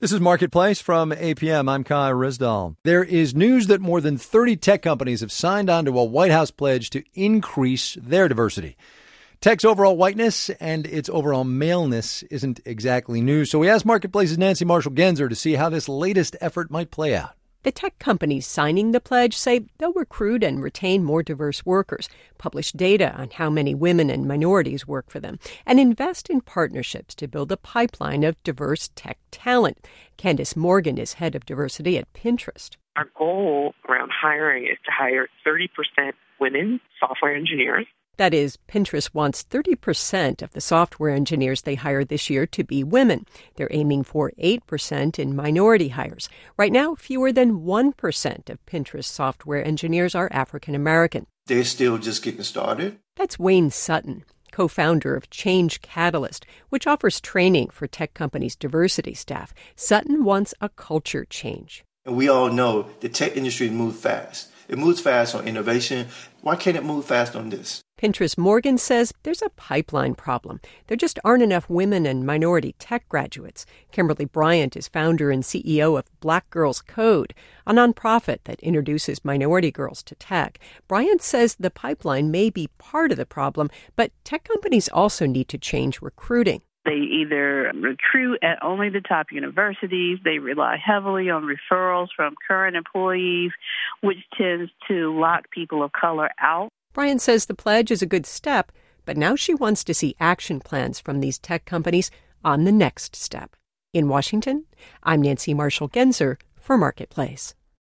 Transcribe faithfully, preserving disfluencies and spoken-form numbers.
This is Marketplace from A P M. I'm Kai Rizdal. There is news that more than thirty tech companies have signed on to a White House pledge to increase their diversity. Tech's overall whiteness and its overall maleness isn't exactly new, so we asked Marketplace's Nancy Marshall-Genzer to see how this latest effort might play out. The tech companies signing the pledge say they'll recruit and retain more diverse workers, publish data on how many women and minorities work for them, and invest in partnerships to build a pipeline of diverse tech talent. Candace Morgan is head of diversity at Pinterest. Our goal around hiring is to hire thirty percent women software engineers. That is, Pinterest wants thirty percent of the software engineers they hire this year to be women. They're aiming for eight percent in minority hires. Right now, fewer than one percent of Pinterest software engineers are African American. They're still just getting started. That's Wayne Sutton, co-founder of Change Catalyst, which offers training for tech companies' diversity staff. Sutton wants a culture change. And we all know the tech industry moves fast. It moves fast on innovation. Why can't it move fast on this? Pinterest Morgan says there's a pipeline problem. There just aren't enough women and minority tech graduates. Kimberly Bryant is founder and C E O of Black Girls Code, a nonprofit that introduces minority girls to tech. Bryant says the pipeline may be part of the problem, but tech companies also need to change recruiting. They either recruit at only the top universities, they rely heavily on referrals from current employees, which tends to lock people of color out. Bryant says the pledge is a good step, but now she wants to see action plans from these tech companies on the next step. In Washington, I'm Nancy Marshall-Genzer for Marketplace.